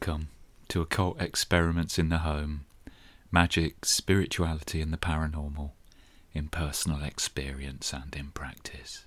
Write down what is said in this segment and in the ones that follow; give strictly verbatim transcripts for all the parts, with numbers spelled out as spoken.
Welcome to Occult Experiments in the Home, Magic, Spirituality and the Paranormal, in personal experience and in practice.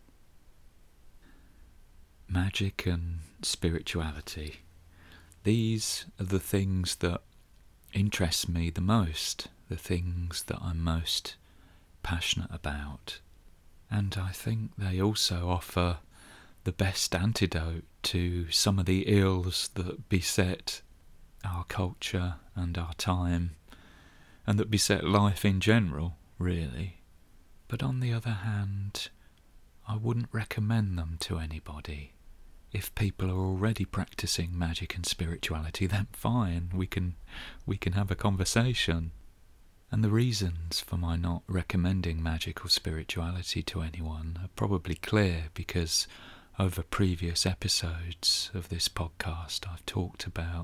Magic and spirituality, these are the things that interest me the most, the things that I'm most passionate about, and I think they also offer the best antidote to some of the ills that beset our culture and our time, and that beset life in general, really. But on the other hand, I wouldn't recommend them to anybody. If people are already practicing magic and spirituality, then fine, we can we can have a conversation. And the reasons for my not recommending magic or spirituality to anyone are probably clear, because over previous episodes of this podcast I've talked about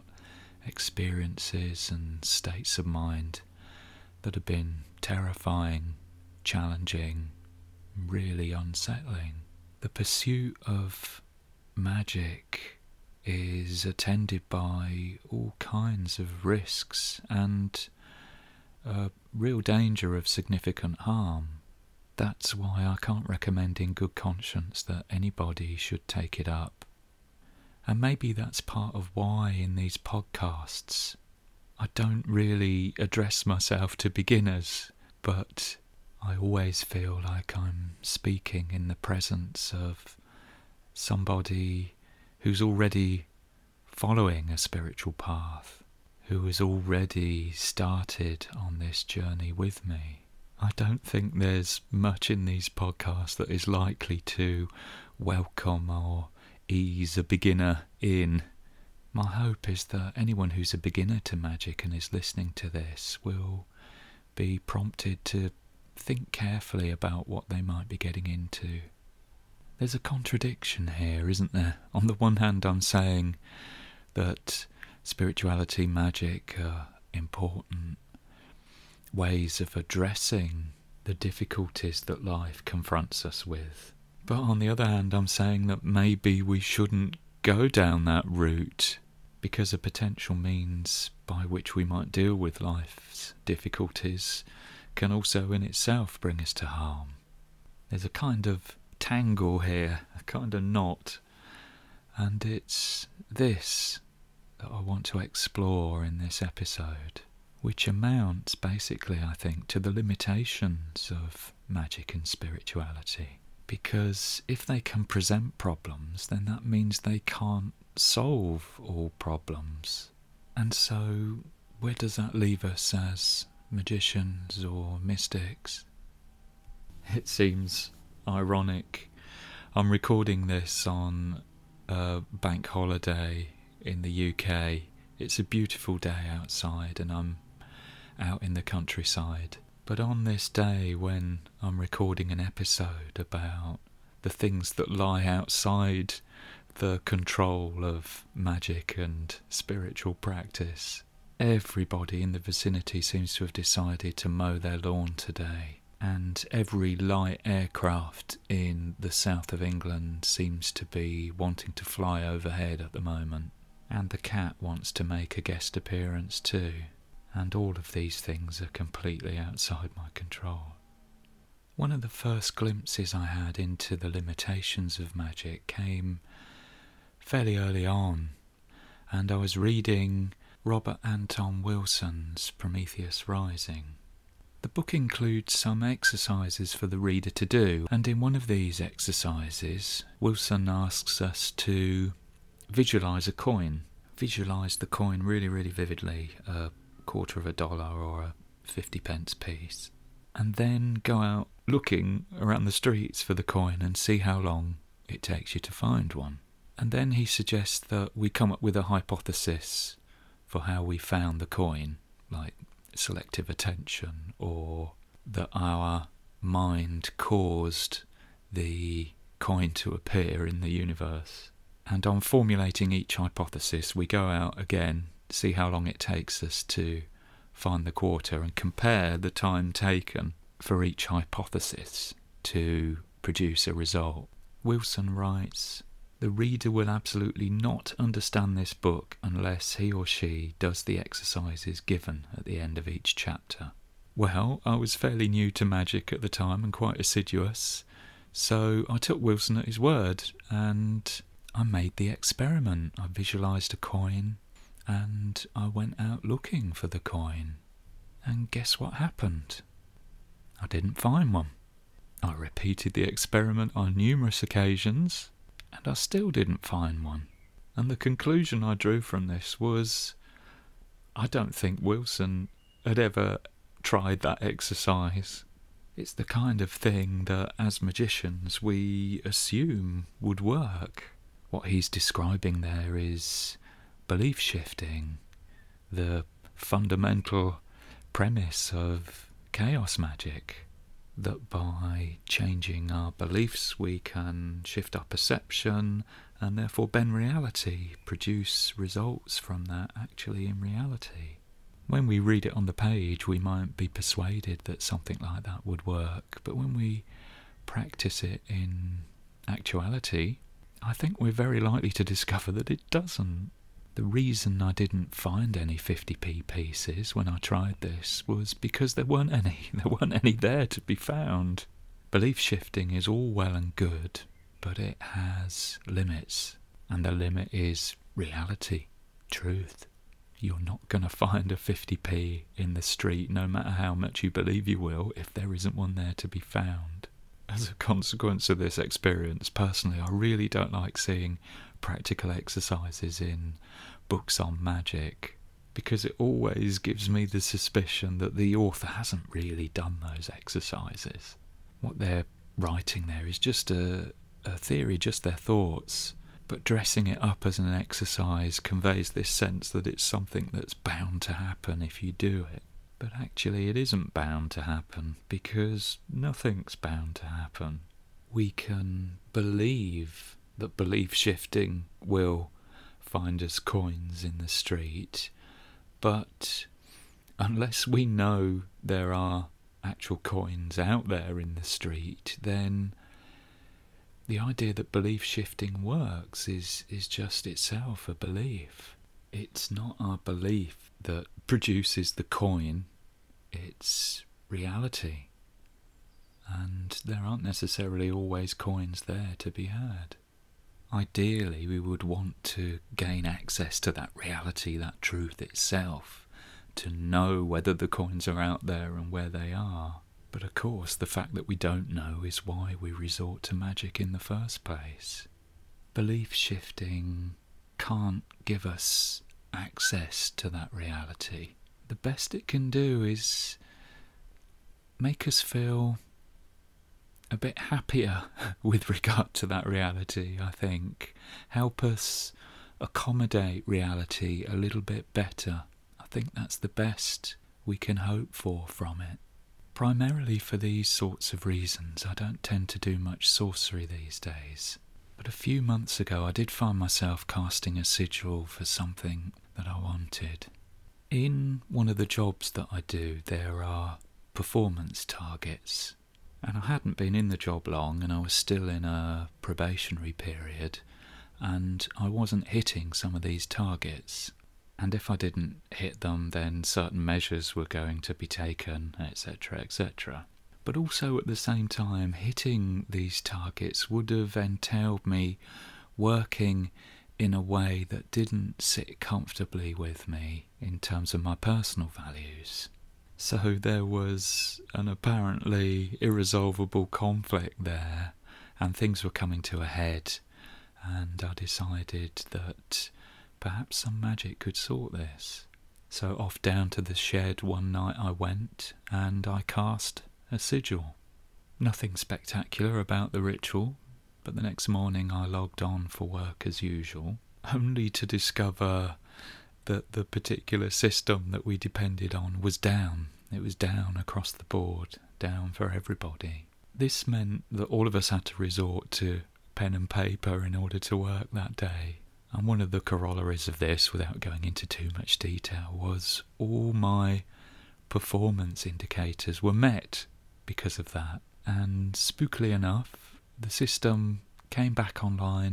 experiences and states of mind that have been terrifying, challenging, really unsettling. The pursuit of magic is attended by all kinds of risks and a real danger of significant harm. That's why I can't recommend in good conscience that anybody should take it up. And maybe that's part of why in these podcasts I don't really address myself to beginners, but I always feel like I'm speaking in the presence of somebody who's already following a spiritual path, who has already started on this journey with me. I don't think there's much in these podcasts that is likely to welcome or ease a beginner in. My hope is that anyone who's a beginner to magic and is listening to this will be prompted to think carefully about what they might be getting into. There's a contradiction here, isn't there? On the one hand, I'm saying that spirituality, magic are important ways of addressing the difficulties that life confronts us with. But on the other hand, I'm saying that maybe we shouldn't go down that route, because a potential means by which we might deal with life's difficulties can also in itself bring us to harm. There's a kind of tangle here, a kind of knot, and it's this that I want to explore in this episode, which amounts basically, I think, to the limitations of magic and spirituality. Because if they can present problems, then that means they can't solve all problems. And so, where does that leave us as magicians or mystics? It seems ironic. I'm recording this on a bank holiday in the U K. It's a beautiful day outside and I'm out in the countryside. But on this day when I'm recording an episode about the things that lie outside the control of magic and spiritual practice, everybody in the vicinity seems to have decided to mow their lawn today. And every light aircraft in the south of England seems to be wanting to fly overhead at the moment. And the cat wants to make a guest appearance too. And all of these things are completely outside my control. One of the first glimpses I had into the limitations of magic came fairly early on, and I was reading Robert Anton Wilson's Prometheus Rising. The book includes some exercises for the reader to do, and in one of these exercises, Wilson asks us to visualise a coin. Visualise the coin really, really vividly, uh, quarter of a dollar or a fifty pence piece, and then go out looking around the streets for the coin and see how long it takes you to find one. And then he suggests that we come up with a hypothesis for how we found the coin, like selective attention, or that our mind caused the coin to appear in the universe. And on formulating each hypothesis, we go out again, see how long it takes us to find the quarter and compare the time taken for each hypothesis to produce a result. Wilson writes, The The reader will absolutely not understand this book unless he or she does the exercises given at the end of each chapter. Well, I was fairly new to magic at the time and quite assiduous, so I took Wilson at his word and I made the experiment. I visualised a coin and I went out looking for the coin. And guess what happened? I didn't find one. I repeated the experiment on numerous occasions and I still didn't find one. And the conclusion I drew from this was, I don't think Wilson had ever tried that exercise. It's the kind of thing that as magicians we assume would work. What he's describing there is belief shifting, the fundamental premise of chaos magic, that by changing our beliefs we can shift our perception and therefore bend reality, produce results from that actually in reality. When we read it on the page we might be persuaded that something like that would work, but when we practice it in actuality, I think we're very likely to discover that it doesn't. The reason I didn't find any fifty p pieces when I tried this was because there weren't any. There weren't any there to be found. Belief shifting is all well and good, but it has limits. And the limit is reality, truth. You're not going to find a fifty p in the street, no matter how much you believe you will, if there isn't one there to be found. As a consequence of this experience, personally, I really don't like seeing practical exercises in books on magic, because it always gives me the suspicion that the author hasn't really done those exercises. What they're writing there is just a, a theory, just their thoughts, but dressing it up as an exercise conveys this sense that it's something that's bound to happen if you do it. But actually it isn't bound to happen, because nothing's bound to happen. We can believe that belief shifting will find us coins in the street, but unless we know there are actual coins out there in the street, then the idea that belief shifting works is, is just itself a belief. It's not our belief that produces the coin, it's reality. And there aren't necessarily always coins there to be had. Ideally, we would want to gain access to that reality, that truth itself, to know whether the coins are out there and where they are. But of course, the fact that we don't know is why we resort to magic in the first place. Belief shifting can't give us access to that reality. The best it can do is make us feel a bit happier with regard to that reality, I think. Help us accommodate reality a little bit better. I think that's the best we can hope for from it. Primarily for these sorts of reasons, I don't tend to do much sorcery these days. But a few months ago I did find myself casting a sigil for something that I wanted. In one of the jobs that I do, there are performance targets. And I hadn't been in the job long and I was still in a probationary period and I wasn't hitting some of these targets. And if I didn't hit them, then certain measures were going to be taken, et cetera, et cetera. But also at the same time, hitting these targets would have entailed me working in a way that didn't sit comfortably with me in terms of my personal values. So there was an apparently irresolvable conflict there, and things were coming to a head, and I decided that perhaps some magic could sort this. So off down to the shed one night I went, and I cast a sigil. Nothing spectacular about the ritual, but the next morning I logged on for work as usual, only to discover that the particular system that we depended on was down. It was down across the board, down for everybody. This meant that all of us had to resort to pen and paper in order to work that day. And one of the corollaries of this, without going into too much detail, was all my performance indicators were met because of that. And spookily enough, the system came back online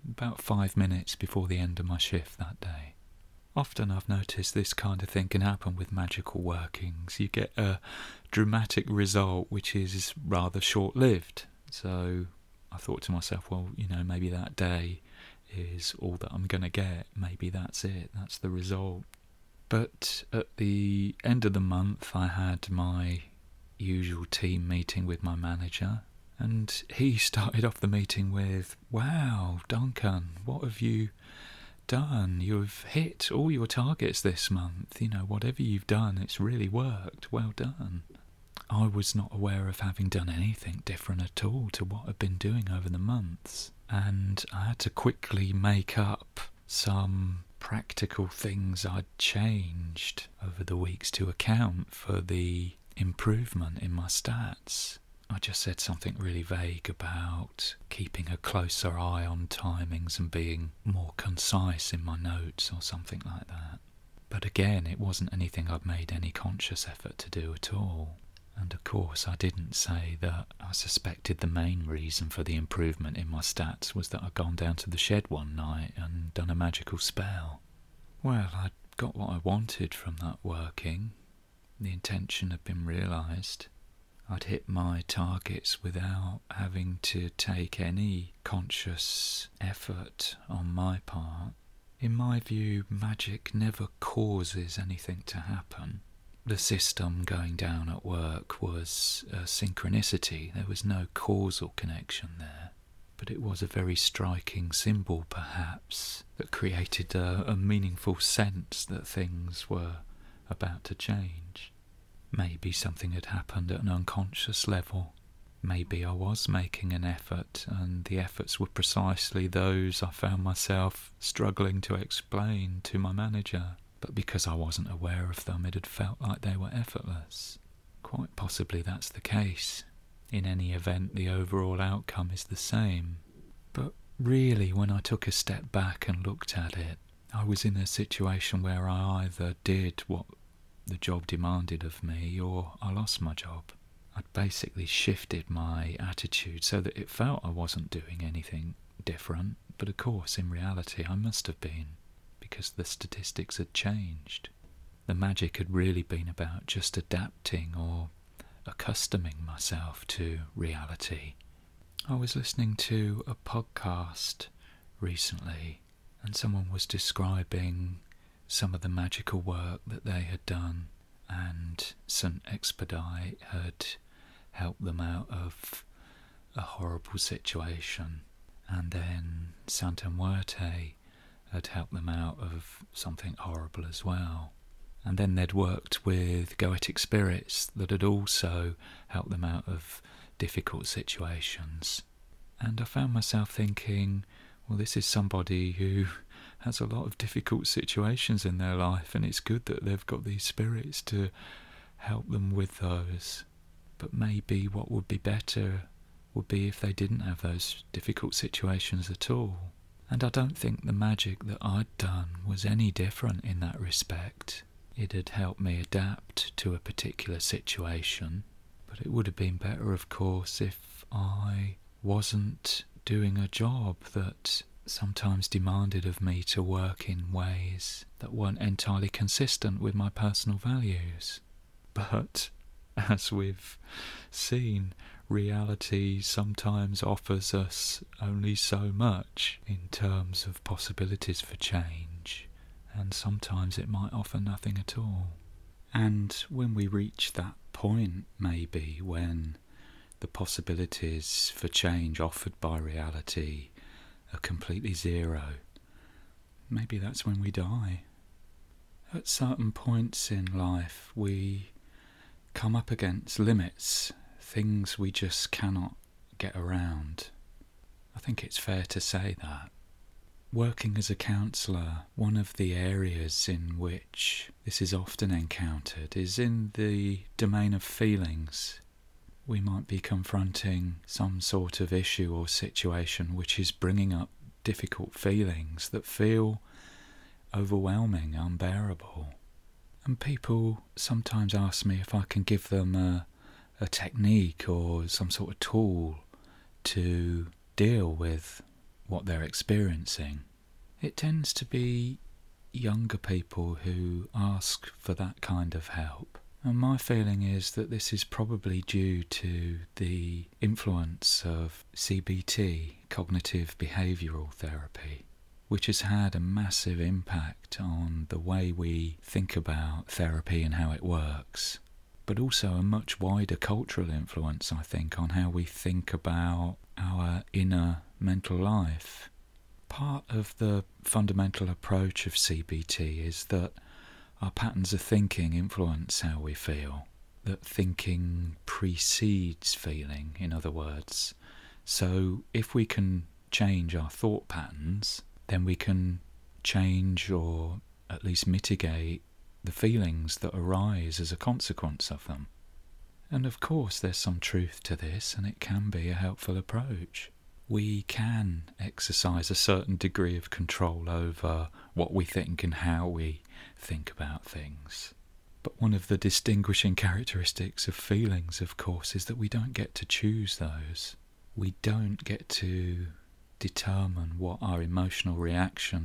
about five minutes before the end of my shift that day. Often I've noticed this kind of thing can happen with magical workings. You get a dramatic result which is rather short-lived. So I thought to myself, well, you know, maybe that day is all that I'm going to get. Maybe that's it. That's the result. But at the end of the month, I had my usual team meeting with my manager, and he started off the meeting with, "Wow, Duncan, what have you done? You've hit all your targets this month. You know, whatever you've done, it's really worked. Well done." I was not aware of having done anything different at all to what I'd been doing over the months, and I had to quickly make up some practical things I'd changed over the weeks to account for the improvement in my stats. I just said something really vague about keeping a closer eye on timings and being more concise in my notes or something like that. But again, it wasn't anything I'd made any conscious effort to do at all. And of course, I didn't say that I suspected the main reason for the improvement in my stats was that I'd gone down to the shed one night and done a magical spell. Well, I'd got what I wanted from that working. The intention had been realised. I'd hit my targets without having to take any conscious effort on my part. In my view, magic never causes anything to happen. The system going down at work was a synchronicity. There was no causal connection there. But it was a very striking symbol, perhaps, that created a, a meaningful sense that things were about to change. Maybe something had happened at an unconscious level. Maybe I was making an effort, and the efforts were precisely those I found myself struggling to explain to my manager. But because I wasn't aware of them, it had felt like they were effortless. Quite possibly that's the case. In any event, the overall outcome is the same. But really, when I took a step back and looked at it, I was in a situation where I either did what the job demanded of me, or I lost my job. I'd basically shifted my attitude so that it felt I wasn't doing anything different, but of course, in reality, I must have been, because the statistics had changed. The magic had really been about just adapting or accustoming myself to reality. I was listening to a podcast recently, and someone was describing some of the magical work that they had done, and Saint Expedite had helped them out of a horrible situation, and then Santa Muerte had helped them out of something horrible as well. And then they'd worked with Goetic spirits that had also helped them out of difficult situations. And I found myself thinking, well, this is somebody who has a lot of difficult situations in their life, and it's good that they've got these spirits to help them with those. But maybe what would be better would be if they didn't have those difficult situations at all. And I don't think the magic that I'd done was any different in that respect. It had helped me adapt to a particular situation, but it would have been better, of course, if I wasn't doing a job that sometimes demanded of me to work in ways that weren't entirely consistent with my personal values. But, as we've seen, reality sometimes offers us only so much in terms of possibilities for change, and sometimes it might offer nothing at all. And when we reach that point, maybe, when the possibilities for change offered by reality are completely zero, maybe that's when we die. At certain points in life, we come up against limits, things we just cannot get around. I think it's fair to say that. Working as a counsellor, one of the areas in which this is often encountered is in the domain of feelings. We might be confronting some sort of issue or situation which is bringing up difficult feelings that feel overwhelming, unbearable. And people sometimes ask me if I can give them a, a technique or some sort of tool to deal with what they're experiencing, it tends to be younger people who ask for that kind of help. And my feeling is that this is probably due to the influence of C B T, cognitive behavioural therapy, which has had a massive impact on the way we think about therapy and how it works, but also a much wider cultural influence, I think, on how we think about our inner mental life. Part of the fundamental approach of C B T is that our patterns of thinking influence how we feel, that thinking precedes feeling, in other words. So if we can change our thought patterns, then we can change or at least mitigate the feelings that arise as a consequence of them. And of course there's some truth to this, and it can be a helpful approach. We can exercise a certain degree of control over what we think and how we think about things. But one of the distinguishing characteristics of feelings, of course, is that we don't get to choose those. We don't get to determine what our emotional reaction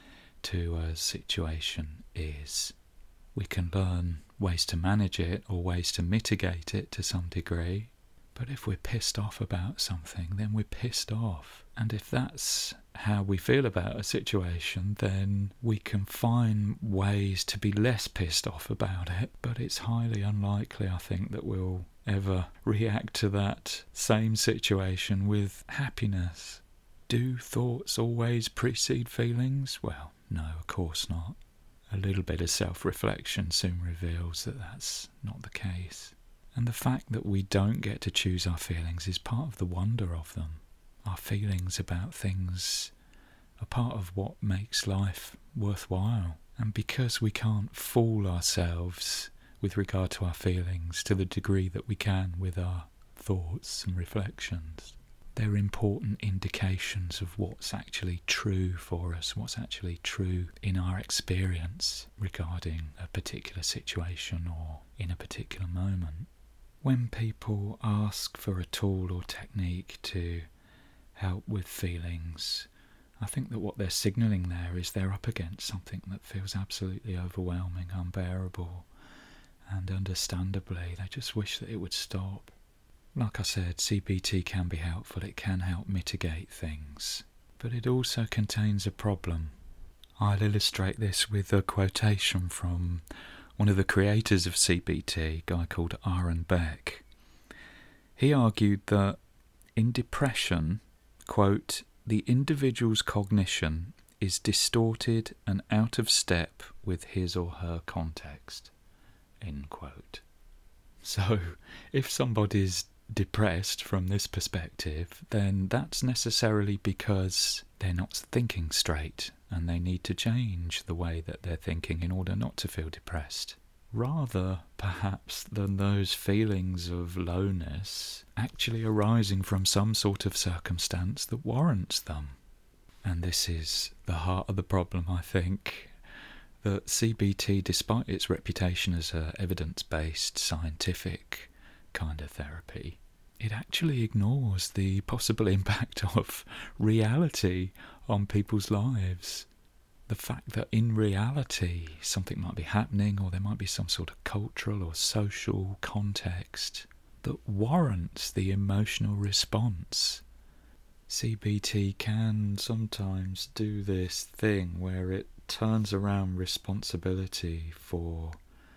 to a situation is. We can learn ways to manage it or ways to mitigate it to some degree. But if we're pissed off about something, then we're pissed off. And if that's how we feel about a situation, then we can find ways to be less pissed off about it. But it's highly unlikely, I think, that we'll ever react to that same situation with happiness. Do thoughts always precede feelings? Well, no, of course not. A little bit of self-reflection soon reveals that that's not the case. And the fact that we don't get to choose our feelings is part of the wonder of them. Our feelings about things are part of what makes life worthwhile. And because we can't fool ourselves with regard to our feelings to the degree that we can with our thoughts and reflections, they're important indications of what's actually true for us, what's actually true in our experience regarding a particular situation or in a particular moment. When people ask for a tool or technique to help with feelings, I think that what they're signalling there is they're up against something that feels absolutely overwhelming, unbearable, and understandably they just wish that it would stop. Like I said, C B T can be helpful, it can help mitigate things, but it also contains a problem. I'll illustrate this with a quotation from one of the creators of C B T, a guy called Aaron Beck. He argued that in depression, quote, the individual's cognition is distorted and out of step with his or her context, end quote. So, if somebody's depressed from this perspective, then that's necessarily because they're not thinking straight and they need to change the way that they're thinking in order not to feel depressed, rather perhaps than those feelings of lowness actually arising from some sort of circumstance that warrants them. And this is the heart of the problem, I think, that C B T, despite its reputation as a evidence-based, scientific kind of therapy, it actually ignores the possible impact of reality on people's lives. The fact that in reality something might be happening, or there might be some sort of cultural or social context that warrants the emotional response. C B T can sometimes do this thing where it turns around responsibility for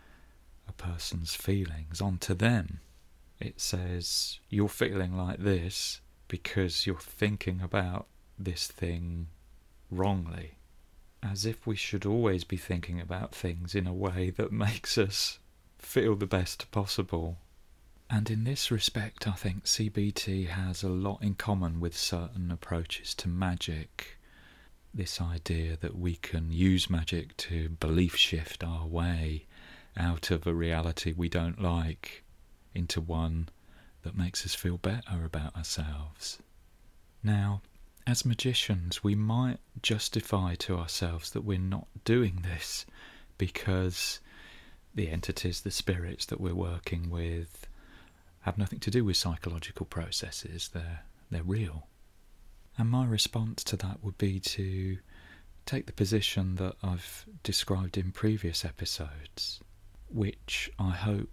a person's feelings onto them. It says, you're feeling like this because you're thinking about this thing wrongly. As if we should always be thinking about things in a way that makes us feel the best possible. And in this respect, I think C B T has a lot in common with certain approaches to magic. This idea that we can use magic to belief shift our way out of a reality we don't like into one that makes us feel better about ourselves. Now, as magicians, we might justify to ourselves that we're not doing this because the entities, the spirits that we're working with have nothing to do with psychological processes. They're, they're real. And my response to that would be to take the position that I've described in previous episodes, which I hope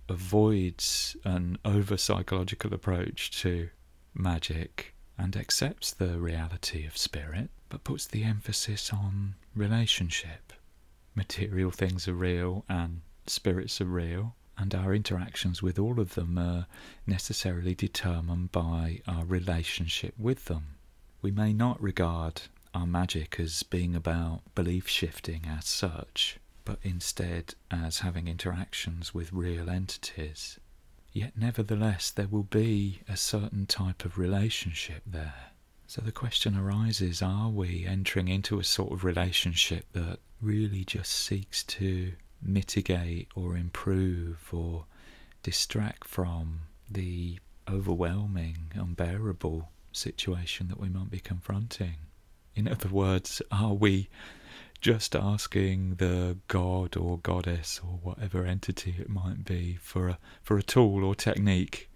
avoids an over-psychological approach to magic and accepts the reality of spirit, but puts the emphasis on relationship. Material things are real and spirits are real, and our interactions with all of them are necessarily determined by our relationship with them. We may not regard our magic as being about belief shifting as such, but instead as having interactions with real entities. Yet nevertheless there will be a certain type of relationship there. So the question arises, are we entering into a sort of relationship that really just seeks to mitigate or improve or distract from the overwhelming, unbearable situation that we might be confronting? In other words, are we just asking the god or goddess or whatever entity it might be for a, for a tool or technique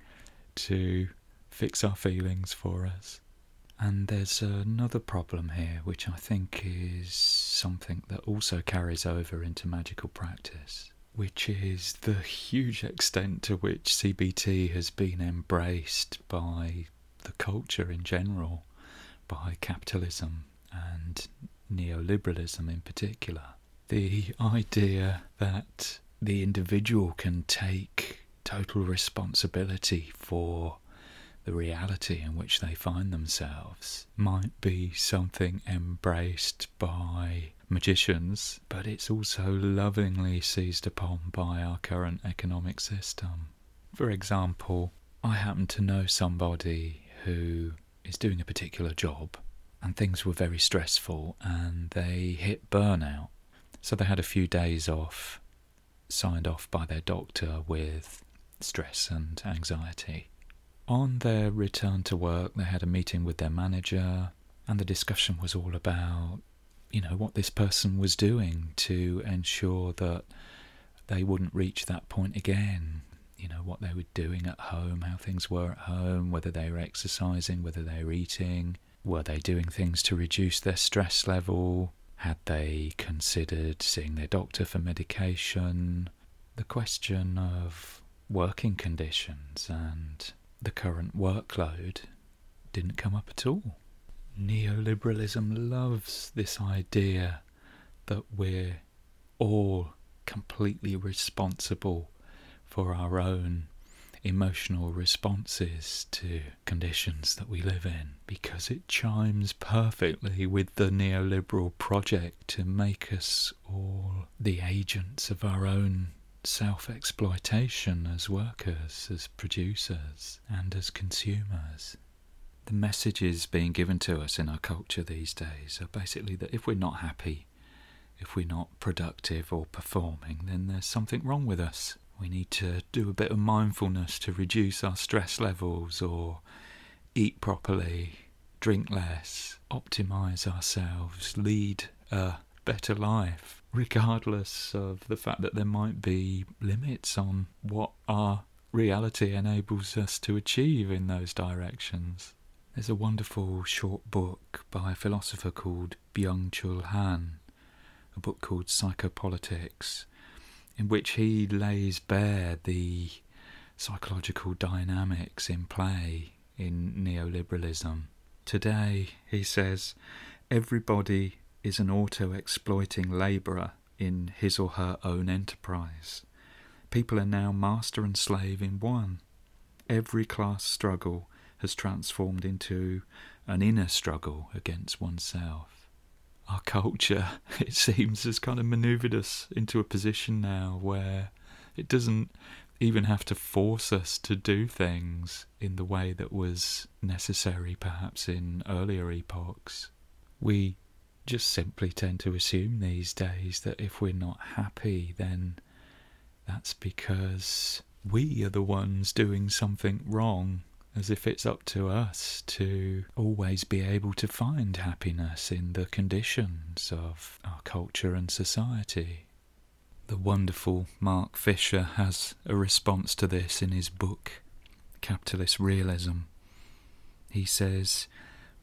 to fix our feelings for us? And there's another problem here, which I think is something that also carries over into magical practice, which is the huge extent to which C B T has been embraced by the culture in general, by capitalism and neoliberalism in particular. The idea that the individual can take total responsibility for the reality in which they find themselves might be something embraced by magicians, but it's also lovingly seized upon by our current economic system. For example, I happen to know somebody who is doing a particular job and things were very stressful and they hit burnout. So they had a few days off, signed off by their doctor with stress and anxiety. On their return to work, they had a meeting with their manager, and the discussion was all about, you know, what this person was doing to ensure that they wouldn't reach that point again. You know, what they were doing at home, how things were at home, whether they were exercising, whether they were eating, were they doing things to reduce their stress level, had they considered seeing their doctor for medication. The question of working conditions and the current workload didn't come up at all. Neoliberalism loves this idea that we're all completely responsible for our own emotional responses to conditions that we live in, because it chimes perfectly with the neoliberal project to make us all the agents of our own self-exploitation as workers, as producers, and as consumers. The messages being given to us in our culture these days are basically that if we're not happy, if we're not productive or performing, then there's something wrong with us. We need to do a bit of mindfulness to reduce our stress levels, or eat properly, drink less, optimise ourselves, lead a better life, regardless of the fact that there might be limits on what our reality enables us to achieve in those directions. There's a wonderful short book by a philosopher called Byung-Chul Han, a book called Psychopolitics, in which he lays bare the psychological dynamics in play in neoliberalism. Today, he says, everybody is an auto-exploiting labourer in his or her own enterprise. People are now master and slave in one. Every class struggle has transformed into an inner struggle against oneself. Our culture, it seems, has kind of manoeuvred us into a position now where it doesn't even have to force us to do things in the way that was necessary perhaps in earlier epochs. We just simply tend to assume these days that if we're not happy, then that's because we are the ones doing something wrong, as if it's up to us to always be able to find happiness in the conditions of our culture and society. The wonderful Mark Fisher has a response to this in his book, Capitalist Realism. He says,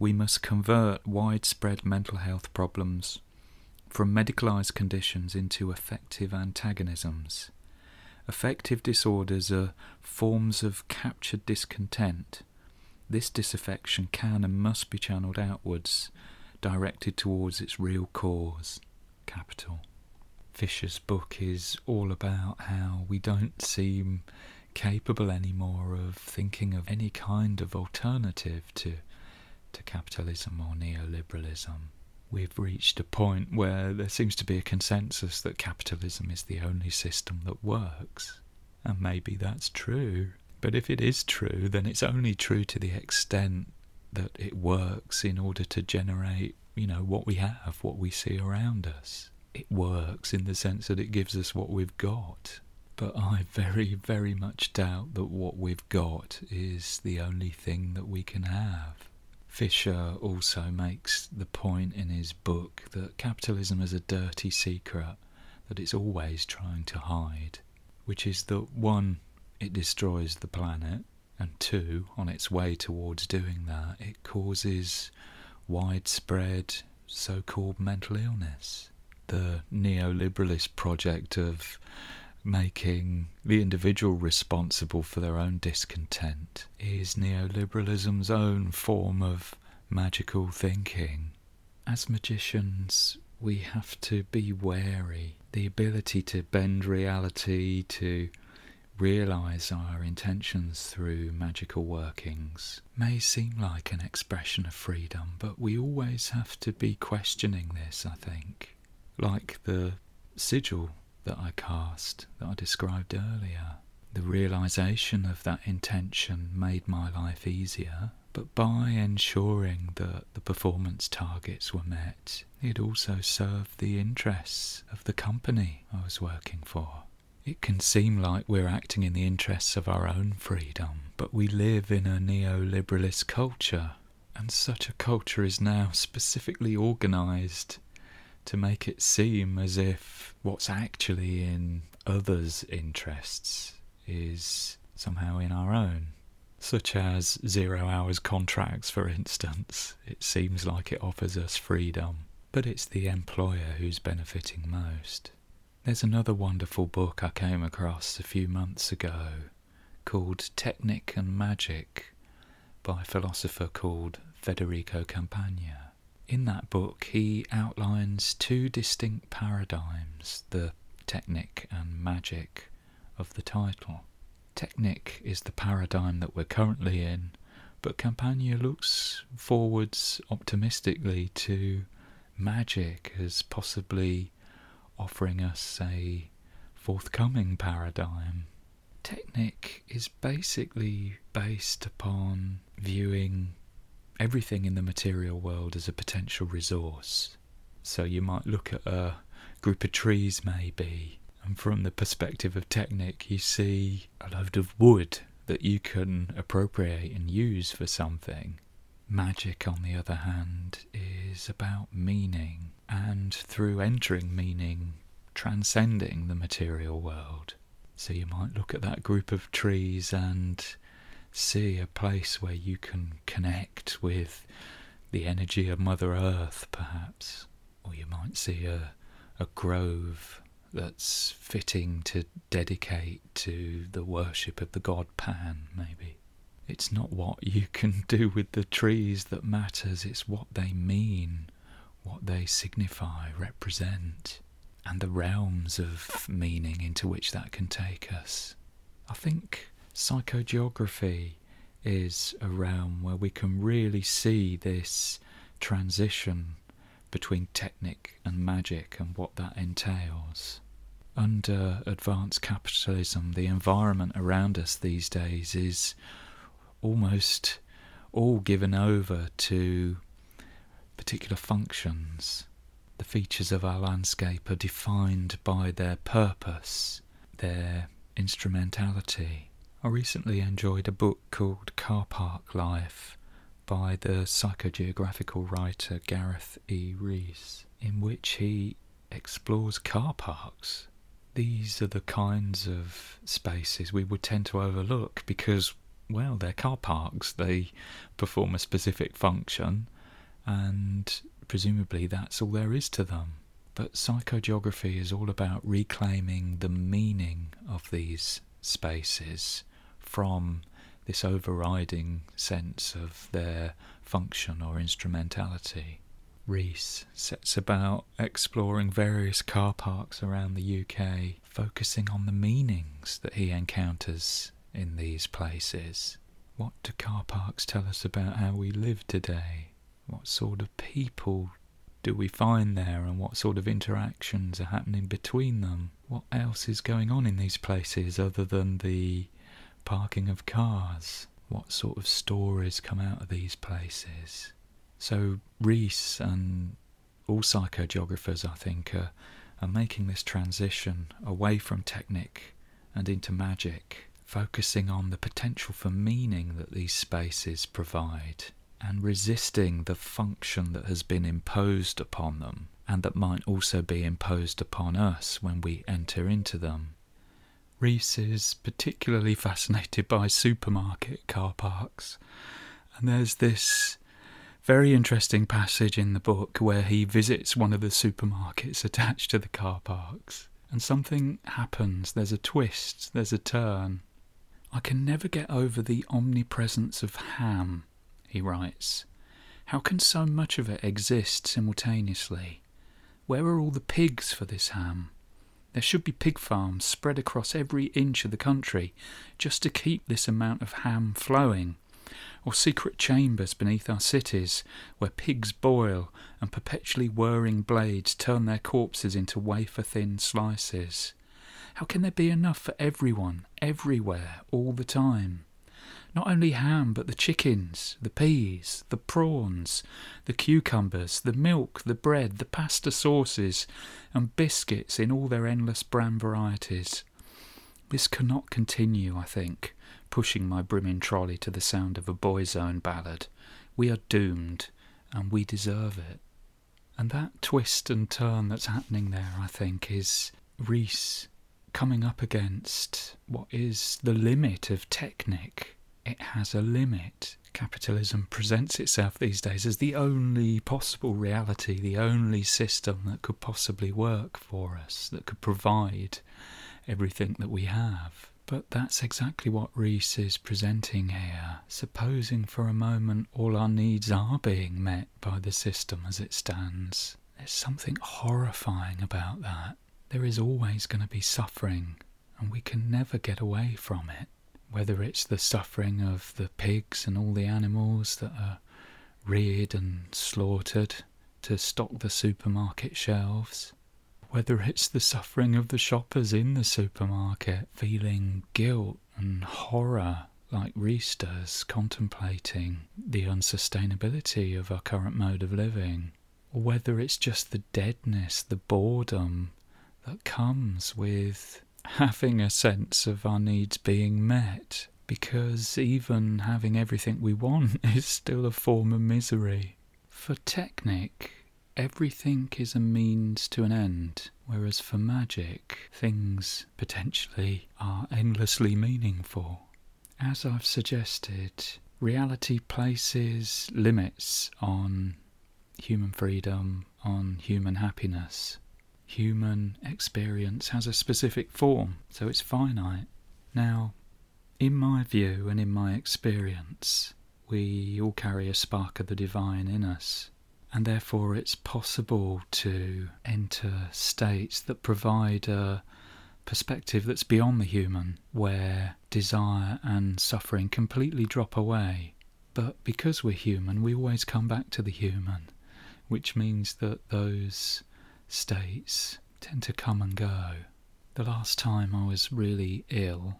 we must convert widespread mental health problems from medicalised conditions into affective antagonisms. Affective disorders are forms of captured discontent. This disaffection can and must be channelled outwards, directed towards its real cause, capital. Fisher's book is all about how we don't seem capable anymore of thinking of any kind of alternative to, to capitalism or neoliberalism. We've reached a point where there seems to be a consensus that capitalism is the only system that works. And maybe that's true. But if it is true, then it's only true to the extent that it works in order to generate, you know, what we have, what we see around us. It works in the sense that it gives us what we've got. But I very, very much doubt that what we've got is the only thing that we can have. Fisher also makes the point in his book that capitalism is a dirty secret that it's always trying to hide, which is that one, it destroys the planet, and two, on its way towards doing that, it causes widespread so-called mental illness. The neoliberalist project of making the individual responsible for their own discontent is neoliberalism's own form of magical thinking. As magicians, we have to be wary. The ability to bend reality, to realise our intentions through magical workings, may seem like an expression of freedom, but we always have to be questioning this, I think. Like the sigil that I cast, that I described earlier. The realisation of that intention made my life easier, but by ensuring that the performance targets were met, it also served the interests of the company I was working for. It can seem like we're acting in the interests of our own freedom, but we live in a neoliberalist culture, and such a culture is now specifically organised to make it seem as if what's actually in others' interests is somehow in our own. Such as zero hours contracts, for instance. It seems like it offers us freedom, but it's the employer who's benefiting most. There's another wonderful book I came across a few months ago called Technic and Magic by a philosopher called Federico Campagna. In that book, he outlines two distinct paradigms, the technic and magic of the title. Technic is the paradigm that we're currently in, but Campagna looks forwards optimistically to magic as possibly offering us a forthcoming paradigm. Technic is basically based upon viewing everything in the material world as a potential resource. So you might look at a group of trees maybe, and from the perspective of Technic you see a load of wood that you can appropriate and use for something. Magic, on the other hand, is about meaning, and through entering meaning, transcending the material world. So you might look at that group of trees and see a place where you can connect with the energy of Mother Earth, perhaps. Or you might see a, a grove that's fitting to dedicate to the worship of the god Pan, maybe. It's not what you can do with the trees that matters, it's what they mean, what they signify, represent, and the realms of meaning into which that can take us. I think psychogeography is a realm where we can really see this transition between technic and magic and what that entails. Under advanced capitalism, the environment around us these days is almost all given over to particular functions. The features of our landscape are defined by their purpose, their instrumentality. I recently enjoyed a book called Car Park Life by the psychogeographical writer Gareth E. Rees, in which he explores car parks. These are the kinds of spaces we would tend to overlook because well, they're car parks. They perform a specific function, and presumably that's all there is to them. But psychogeography is all about reclaiming the meaning of these spaces from this overriding sense of their function or instrumentality. Rees sets about exploring various car parks around the U K, focusing on the meanings that he encounters in these places. What do car parks tell us about how we live today? What sort of people do we find there, and what sort of interactions are happening between them? What else is going on in these places other than the parking of cars? What sort of stories come out of these places? So Rees and all psychogeographers, I think, are, are making this transition away from technic and into magic, focusing on the potential for meaning that these spaces provide, and resisting the function that has been imposed upon them, and that might also be imposed upon us when we enter into them. Rees is particularly fascinated by supermarket car parks, and there's this very interesting passage in the book where he visits one of the supermarkets attached to the car parks, and something happens. There's a twist, there's a turn. "I can never get over the omnipresence of ham," he writes. "How can so much of it exist simultaneously? Where are all the pigs for this ham? There should be pig farms spread across every inch of the country just to keep this amount of ham flowing, or secret chambers beneath our cities where pigs boil and perpetually whirring blades turn their corpses into wafer-thin slices. How can there be enough for everyone, everywhere, all the time? Not only ham, but the chickens, the peas, the prawns, the cucumbers, the milk, the bread, the pasta sauces, and biscuits in all their endless brand varieties. This cannot continue, I think, pushing my brimming trolley to the sound of a Boyzone ballad. We are doomed, and we deserve it." And that twist and turn that's happening there, I think, is Rees coming up against what is the limit of technic. It has a limit. Capitalism presents itself these days as the only possible reality, the only system that could possibly work for us, that could provide everything that we have. But that's exactly what Rees is presenting here. Supposing for a moment all our needs are being met by the system as it stands, there's something horrifying about that. There is always going to be suffering, and we can never get away from it. Whether it's the suffering of the pigs and all the animals that are reared and slaughtered to stock the supermarket shelves, whether it's the suffering of the shoppers in the supermarket feeling guilt and horror like Rees does, contemplating the unsustainability of our current mode of living, or whether it's just the deadness, the boredom that comes with having a sense of our needs being met, because even having everything we want is still a form of misery. For technic, everything is a means to an end, whereas for magic, things potentially are endlessly meaningful. As I've suggested, reality places limits on human freedom, on human happiness. Human experience has a specific form, so it's finite. Now, in my view and in my experience, we all carry a spark of the divine in us, and therefore it's possible to enter states that provide a perspective that's beyond the human, where desire and suffering completely drop away. But because we're human, we always come back to the human, which means that those states tend to come and go. The last time I was really ill,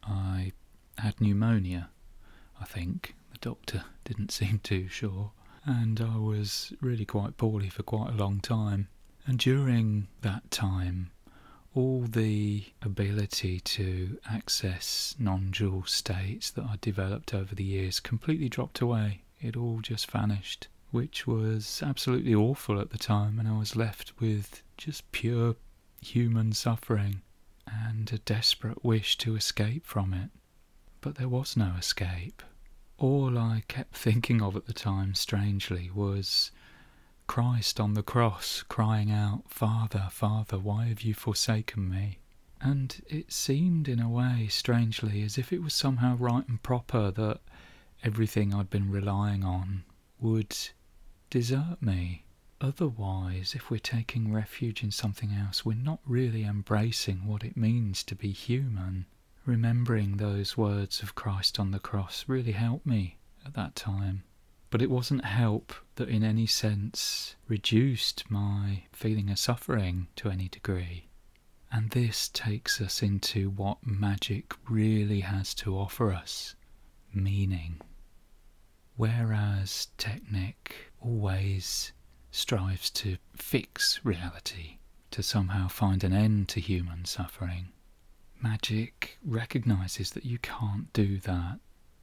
I had pneumonia, I think. The doctor didn't seem too sure, and I was really quite poorly for quite a long time. And during that time, all the ability to access non-dual states that I developed over the years completely dropped away. It all just vanished, which was absolutely awful at the time, and I was left with just pure human suffering and a desperate wish to escape from it. But there was no escape. All I kept thinking of at the time, strangely, was Christ on the cross crying out, "Father, Father, why have you forsaken me?" And it seemed in a way, strangely, as if it was somehow right and proper that everything I'd been relying on would desert me. Otherwise, if we're taking refuge in something else, we're not really embracing what it means to be human. Remembering those words of Christ on the cross really helped me at that time. But it wasn't help that in any sense reduced my feeling of suffering to any degree. And this takes us into what magic really has to offer us: meaning. Whereas technic always strives to fix reality, to somehow find an end to human suffering, magic recognises that you can't do that.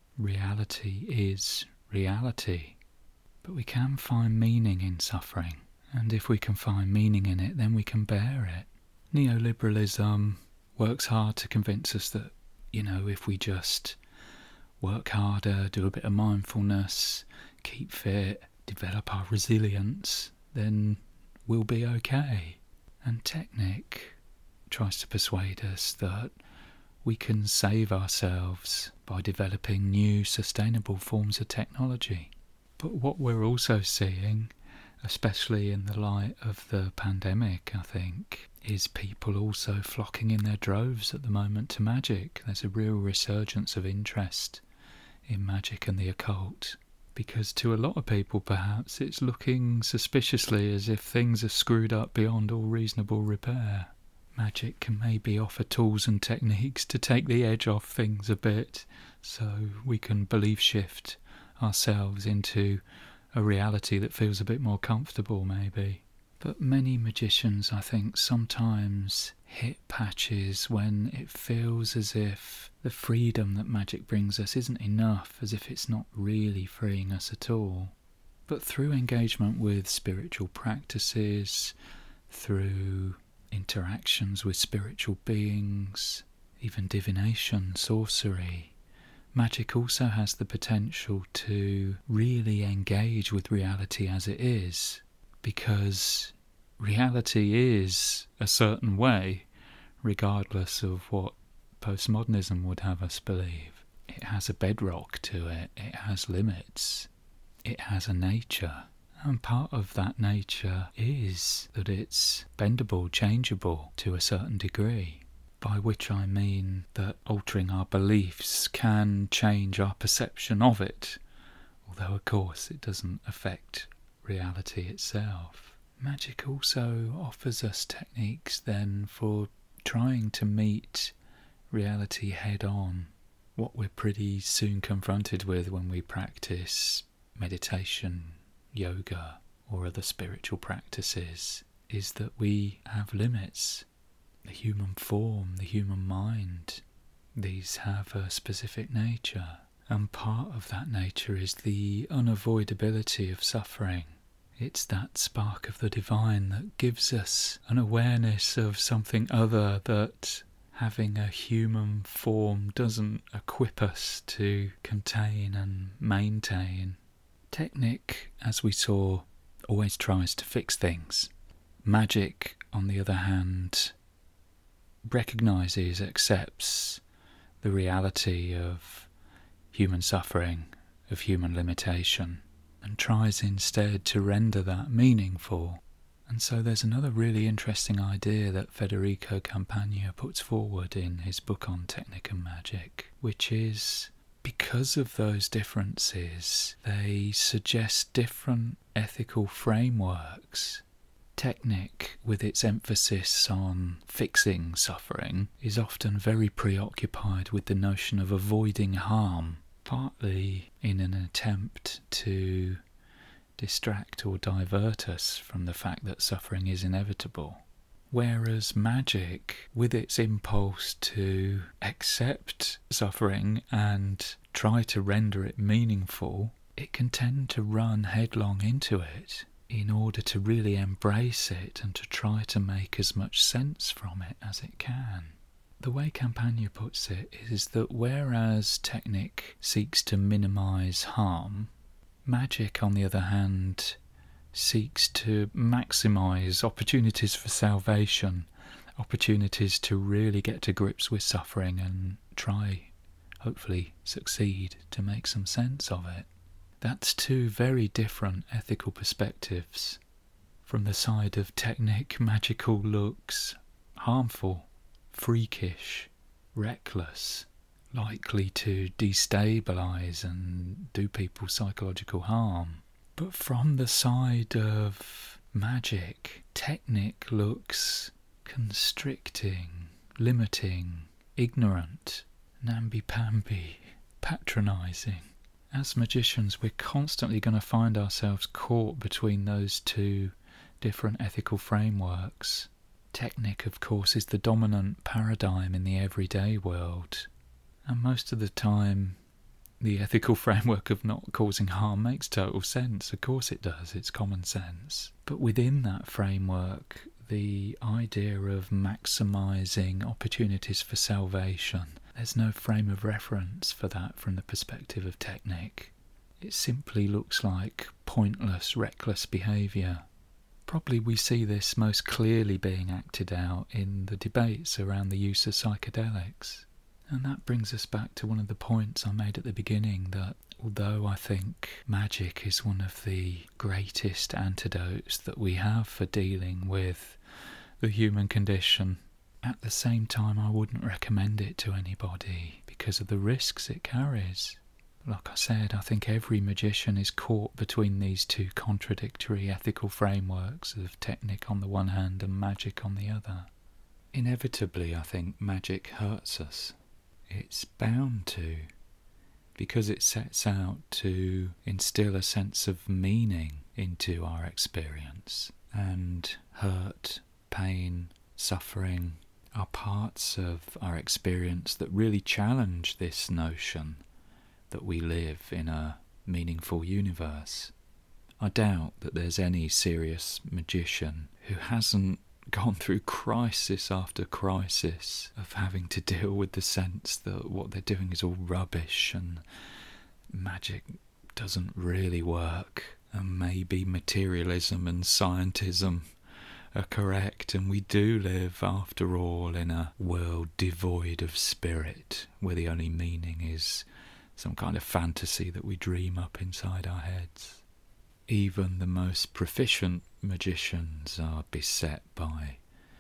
Reality is reality. But we can find meaning in suffering, and if we can find meaning in it, then we can bear it. Neoliberalism works hard to convince us that, you know, if we just work harder, do a bit of mindfulness, keep fit, develop our resilience, then we'll be okay. And technic tries to persuade us that we can save ourselves by developing new sustainable forms of technology. But what we're also seeing, especially in the light of the pandemic, I think, is people also flocking in their droves at the moment to magic. There's a real resurgence of interest in magic and the occult, because to a lot of people perhaps it's looking suspiciously as if things are screwed up beyond all reasonable repair. Magic can maybe offer tools and techniques to take the edge off things a bit, so we can belief shift ourselves into a reality that feels a bit more comfortable maybe. But many magicians, I think, sometimes hit patches when it feels as if the freedom that magic brings us isn't enough, as if it's not really freeing us at all. But through engagement with spiritual practices, through interactions with spiritual beings, even divination, sorcery, magic also has the potential to really engage with reality as it is, because reality is a certain way, regardless of what postmodernism would have us believe. It has a bedrock to it, it has limits, it has a nature, and part of that nature is that it's bendable, changeable to a certain degree, by which I mean that altering our beliefs can change our perception of it, although of course it doesn't affect reality itself. Magic also offers us techniques then for trying to meet reality head on. What we're pretty soon confronted with when we practice meditation, yoga, or other spiritual practices is that we have limits. The human form, the human mind, these have a specific nature, and part of that nature is the unavoidability of suffering. It's that spark of the divine that gives us an awareness of something other that having a human form doesn't equip us to contain and maintain. Technic, as we saw, always tries to fix things. Magic, on the other hand, recognises, accepts the reality of human suffering, of human limitation, and tries instead to render that meaningful. And so there's another really interesting idea that Federico Campagna puts forward in his book on technic and magic, which is, because of those differences, they suggest different ethical frameworks. Technic, with its emphasis on fixing suffering, is often very preoccupied with the notion of avoiding harm, partly in an attempt to distract or divert us from the fact that suffering is inevitable. Whereas magic, with its impulse to accept suffering and try to render it meaningful, it can tend to run headlong into it in order to really embrace it and to try to make as much sense from it as it can. The way Campagna puts it is that whereas Technic seeks to minimise harm, magic, on the other hand, seeks to maximise opportunities for salvation, opportunities to really get to grips with suffering and try, hopefully, succeed to make some sense of it. That's two very different ethical perspectives. From the side of Technic, magical looks harmful, freakish, reckless, likely to destabilise and do people psychological harm. But from the side of magic, Technic looks constricting, limiting, ignorant, namby-pamby, patronising. As magicians, we're constantly going to find ourselves caught between those two different ethical frameworks. Technic, of course, is the dominant paradigm in the everyday world, and most of the time the ethical framework of not causing harm makes total sense. Of course it does, it's common sense. But within that framework, the idea of maximising opportunities for salvation, there's no frame of reference for that from the perspective of Technic. It simply looks like pointless, reckless behaviour. Probably we see this most clearly being acted out in the debates around the use of psychedelics. And that brings us back to one of the points I made at the beginning, that although I think magic is one of the greatest antidotes that we have for dealing with the human condition, at the same time I wouldn't recommend it to anybody because of the risks it carries. Like I said, I think every magician is caught between these two contradictory ethical frameworks of Technic on the one hand and magic on the other. Inevitably, I think magic hurts us. It's bound to, because it sets out to instill a sense of meaning into our experience, and hurt, pain, suffering are parts of our experience that really challenge this notion that we live in a meaningful universe. I doubt that there's any serious magician who hasn't gone through crisis after crisis of having to deal with the sense that what they're doing is all rubbish and magic doesn't really work, and maybe materialism and scientism are correct, and we do live, after all, in a world devoid of spirit, where the only meaning is some kind of fantasy that we dream up inside our heads. Even the most proficient magicians are beset by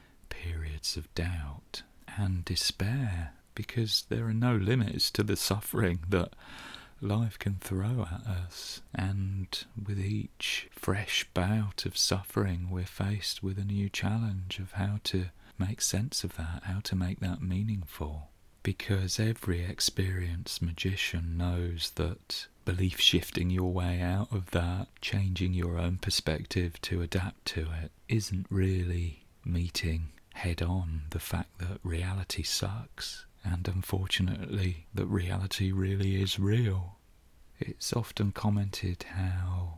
periods of doubt and despair, because there are no limits to the suffering that life can throw at us, and with each fresh bout of suffering we're faced with a new challenge of how to make sense of that, how to make that meaningful. Because every experienced magician knows that belief shifting your way out of that, changing your own perspective to adapt to it, isn't really meeting head on the fact that reality sucks, and unfortunately that reality really is real. It's often commented how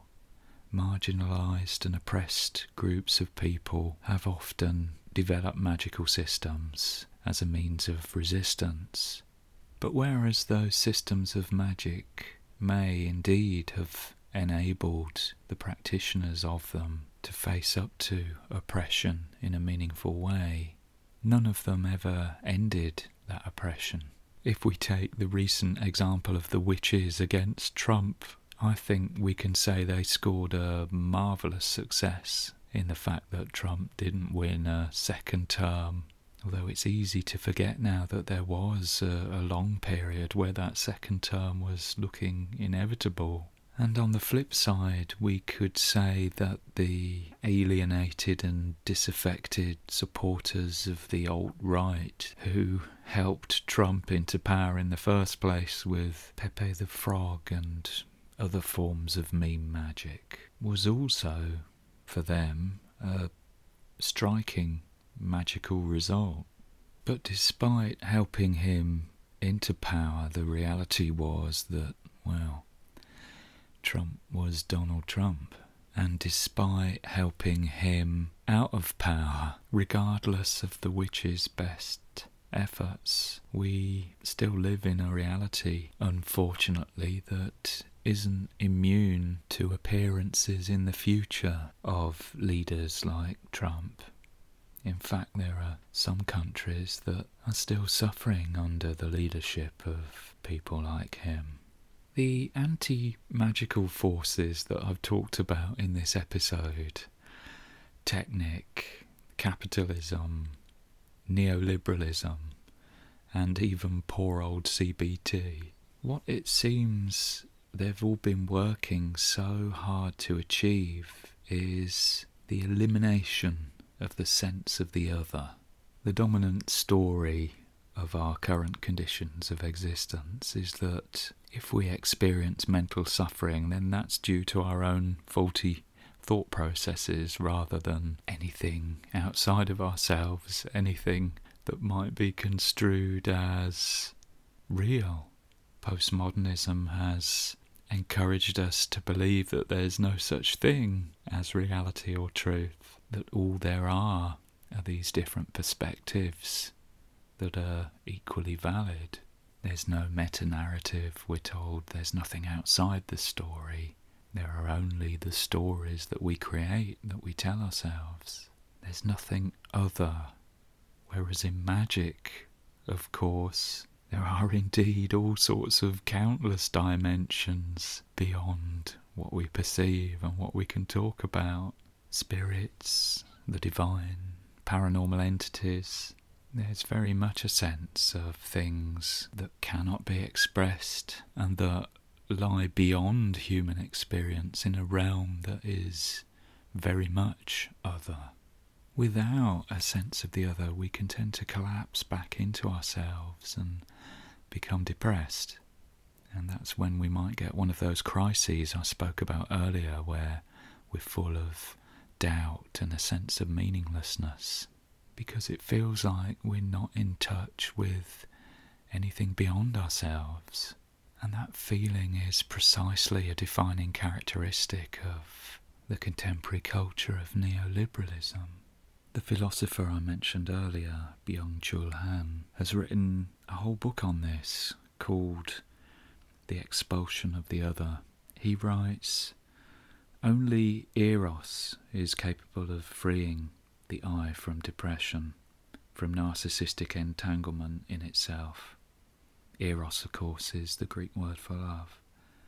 marginalised and oppressed groups of people have often developed magical systems as a means of resistance. But whereas those systems of magic may indeed have enabled the practitioners of them to face up to oppression in a meaningful way, none of them ever ended that oppression. If we take the recent example of the witches against Trump, I think we can say they scored a marvellous success in the fact that Trump didn't win a second term. Although it's easy to forget now that there was a, a long period where that second term was looking inevitable. And on the flip side, we could say that the alienated and disaffected supporters of the alt-right who helped Trump into power in the first place with Pepe the Frog and other forms of meme magic was also, for them, a striking magical result. But despite helping him into power, the reality was that, well, Trump was Donald Trump. And despite helping him out of power, regardless of the witch's best efforts, we still live in a reality, unfortunately, that isn't immune to appearances in the future of leaders like Trump. In fact, there are some countries that are still suffering under the leadership of people like him. The anti-magical forces that I've talked about in this episode, technic, capitalism, neoliberalism, and even poor old C B T, what it seems they've all been working so hard to achieve is the elimination of the sense of the other. The dominant story of our current conditions of existence is that if we experience mental suffering, then that's due to our own faulty thought processes rather than anything outside of ourselves, anything that might be construed as real. Postmodernism has encouraged us to believe that there's no such thing as reality or truth, that all there are are these different perspectives that are equally valid. There's no meta-narrative, we're told. There's nothing outside the story. There are only the stories that we create, that we tell ourselves. There's nothing other. Whereas in magic, of course, there are indeed all sorts of countless dimensions beyond what we perceive and what we can talk about. Spirits, the divine, paranormal entities. There's very much a sense of things that cannot be expressed and that lie beyond human experience in a realm that is very much other. Without a sense of the other, we can tend to collapse back into ourselves and become depressed. And that's when we might get one of those crises I spoke about earlier, where we're full of doubt and a sense of meaninglessness, because it feels like we're not in touch with anything beyond ourselves. And that feeling is precisely a defining characteristic of the contemporary culture of neoliberalism. The philosopher I mentioned earlier, Byung-Chul Han, has written a whole book on this called The Expulsion of the Other. He writes, "Only Eros is capable of freeing the I from depression, from narcissistic entanglement in itself." Eros, of course, is the Greek word for love.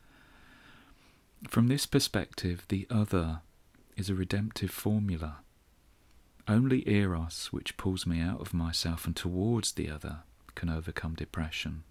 From this perspective, the other is a redemptive formula. Only Eros, which pulls me out of myself and towards the other, can overcome depression.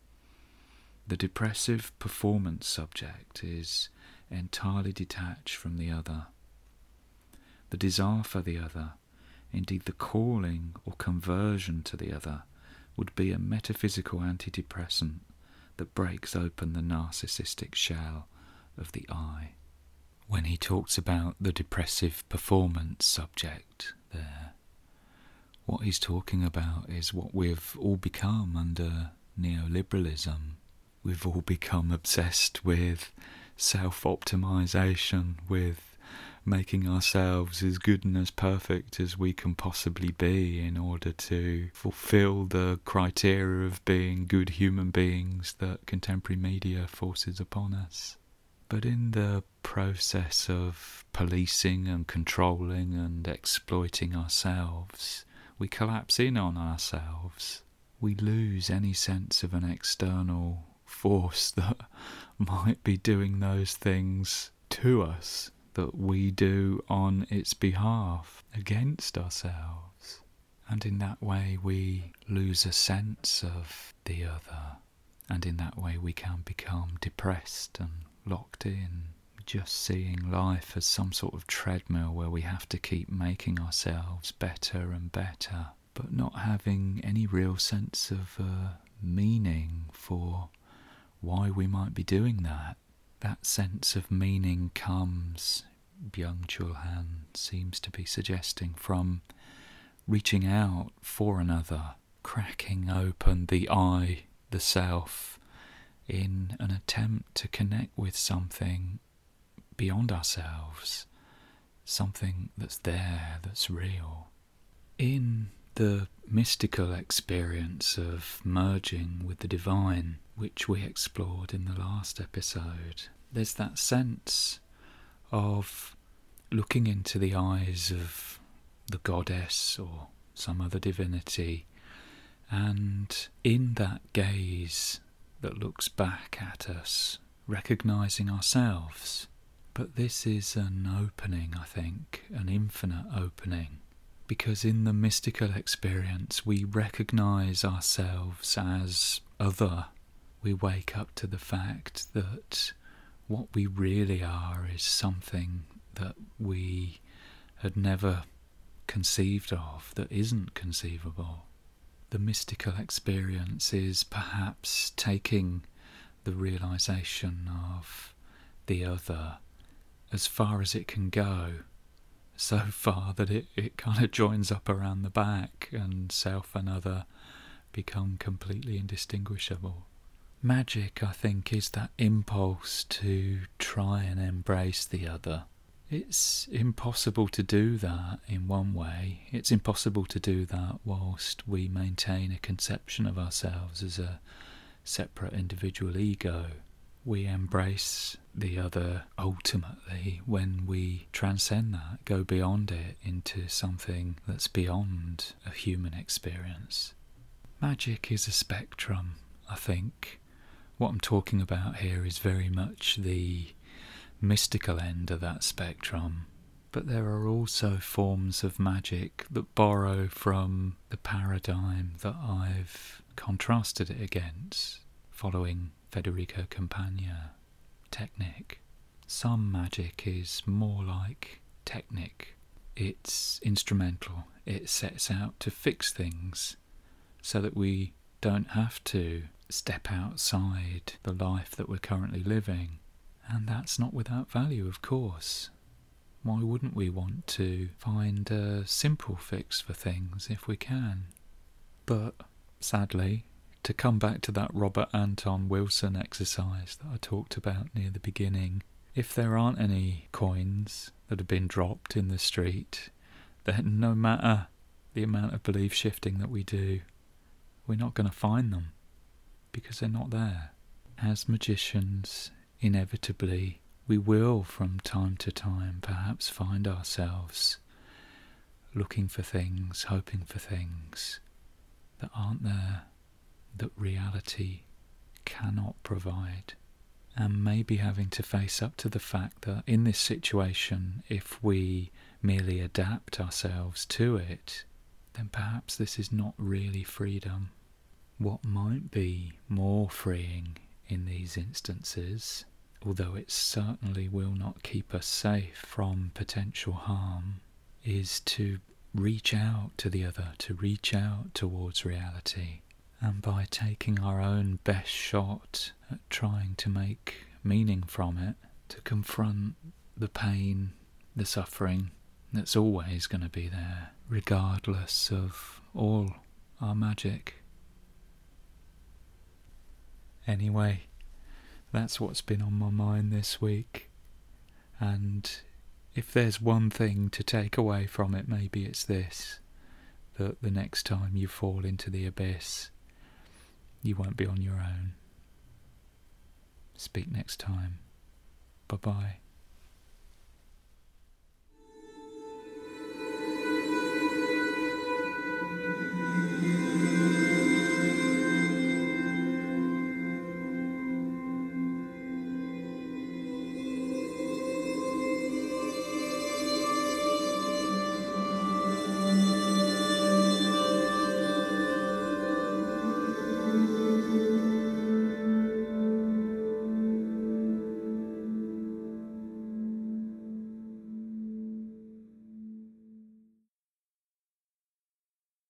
The depressive performance subject is entirely detached from the other. The desire for the other, indeed the calling or conversion to the other, would be a metaphysical antidepressant that breaks open the narcissistic shell of the I. When he talks about the depressive performance subject there, what he's talking about is what we've all become under neoliberalism. We've all become obsessed with self-optimization, with making ourselves as good and as perfect as we can possibly be in order to fulfill the criteria of being good human beings that contemporary media forces upon us. But in the process of policing and controlling and exploiting ourselves, we collapse in on ourselves. We lose any sense of an external force that might be doing those things to us, that we do on its behalf, against ourselves. And in that way we lose a sense of the other, and in that way we can become depressed and locked in, just seeing life as some sort of treadmill where we have to keep making ourselves better and better, but not having any real sense of uh, meaning for why we might be doing that. That sense of meaning comes, Byung-Chul Han seems to be suggesting, from reaching out for another, cracking open the I, the self, in an attempt to connect with something beyond ourselves, something that's there, that's real. In the mystical experience of merging with the divine, which we explored in the last episode. There's that sense of looking into the eyes of the goddess or some other divinity, and in that gaze that looks back at us, recognising ourselves. But this is an opening, I think, an infinite opening, because in the mystical experience we recognise ourselves as other. We wake up to the fact that what we really are is something that we had never conceived of, that isn't conceivable. The mystical experience is perhaps taking the realisation of the other as far as it can go, so far that it, it kind of joins up around the back and self and other become completely indistinguishable. Magic, I think, is that impulse to try and embrace the other. It's impossible to do that in one way. It's impossible to do that whilst we maintain a conception of ourselves as a separate individual ego. We embrace the other ultimately when we transcend that, go beyond it into something that's beyond a human experience. Magic is a spectrum, I think. What I'm talking about here is very much the mystical end of that spectrum, but there are also forms of magic that borrow from the paradigm that I've contrasted it against, following Federico Campagna, technic. Some magic is more like technic. It's instrumental. It sets out to fix things so that we don't have to step outside the life that we're currently living. And that's not without value, of course. Why wouldn't we want to find a simple fix for things if we can? But, sadly, to come back to that Robert Anton Wilson exercise that I talked about near the beginning, if there aren't any coins that have been dropped in the street, then no matter the amount of belief shifting that we do, we're not going to find them, because they're not there. As magicians, inevitably, we will from time to time perhaps find ourselves looking for things, hoping for things that aren't there, that reality cannot provide. And maybe having to face up to the fact that in this situation, if we merely adapt ourselves to it, then perhaps this is not really freedom. What might be more freeing in these instances, although it certainly will not keep us safe from potential harm, is to reach out to the other, to reach out towards reality. And by taking our own best shot at trying to make meaning from it, to confront the pain, the suffering that's always going to be there, regardless of all our magic. Anyway, that's what's been on my mind this week, and if there's one thing to take away from it, maybe it's this, that the next time you fall into the abyss, you won't be on your own. Speak next time. Bye-bye.